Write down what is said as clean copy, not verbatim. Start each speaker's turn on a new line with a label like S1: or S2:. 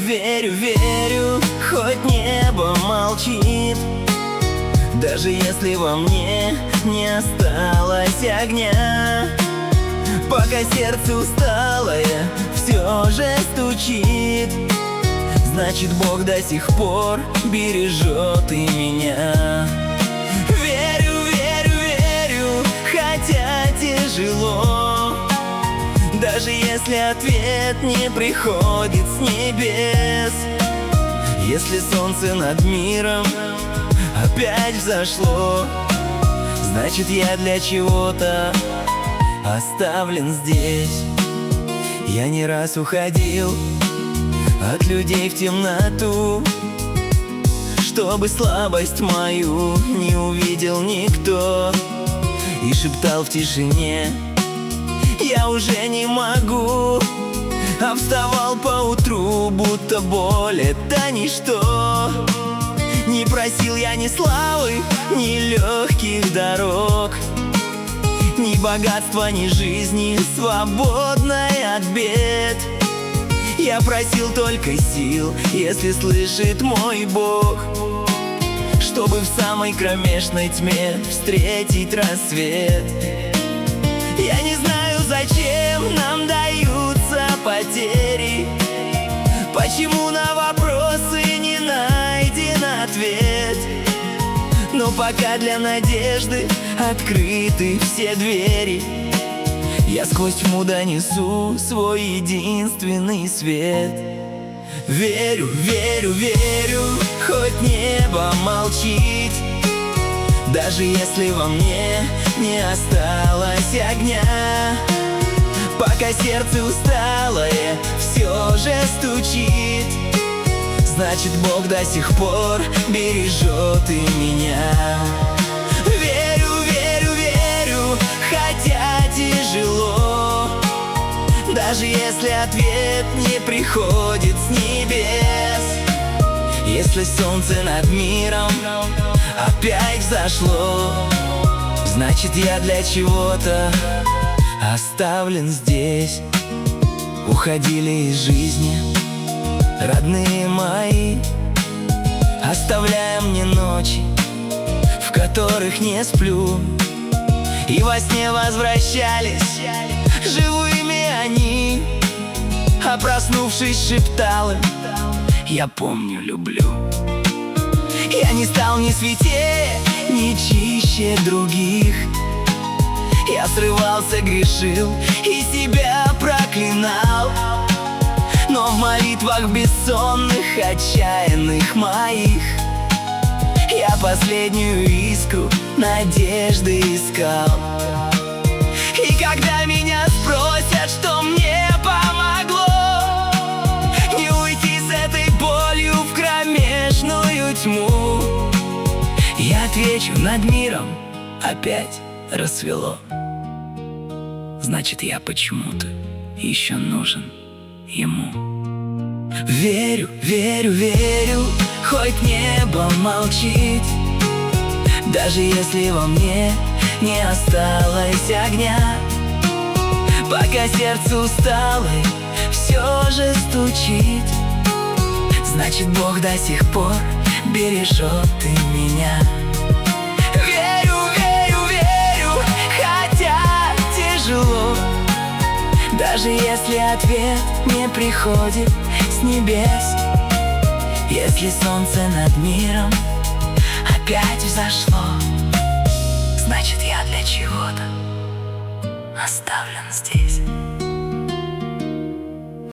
S1: верю, верю, хоть небо молчит, даже если во мне не осталось огня. Пока сердце усталое все же стучит, значит, Бог до сих пор бережет и меня. Верю, верю, верю, хотя тяжело, даже если ответ не приходит с небес. Если солнце над миром опять взошло, значит, я для чего-то оставлен здесь. Я не раз уходил от людей в темноту, чтобы слабость мою не увидел никто, и шептал в тишине: я уже не могу. А вставал поутру, будто боль — это ничто. Не просил я ни славы, ни легких дорог, ни богатства, ни жизни, свободной от бед. Я просил только сил, если слышит мой Бог, чтобы в самой кромешной тьме встретить рассвет. Я не знаю, зачем нам даются потери, почему на вопросы не найден ответ. Но пока для надежды открыты все двери, я сквозь тьму донесу свой единственный свет. Верю, верю, верю, хоть небо молчит, даже если во мне не осталось огня. Пока сердце усталое все же стучит, значит, Бог до сих пор бережет и меня. Верю, верю, верю, хотя тяжело, даже если ответ не приходит с небес. Если солнце над миром опять взошло, значит, я для чего-то оставлен здесь. Уходили из жизни родные мои, оставляя мне ночи, в которых не сплю. И во сне возвращались живыми они, а проснувшись, шептал им: я помню, люблю. Я не стал ни святее, ни чище других. Я срывался, грешил и себя проклинал, но в молитвах бессонных, отчаянных моих я последнюю искру надежды искал. И когда меня спросят, что мне помогло не уйти с этой болью в кромешную тьму, я отвечу: над миром опять рассвело. Значит, я почему-то еще нужен ему. Верю, верю, верю, хоть небо молчит, даже если во мне не осталось огня. Пока сердце усталое все же стучит, значит, Бог до сих пор бережет и меня. Верю, верю, верю, хотя тяжело, даже если ответ не приходит с небес. Если солнце над миром опять взошло, значит, я для чего-то оставлен здесь.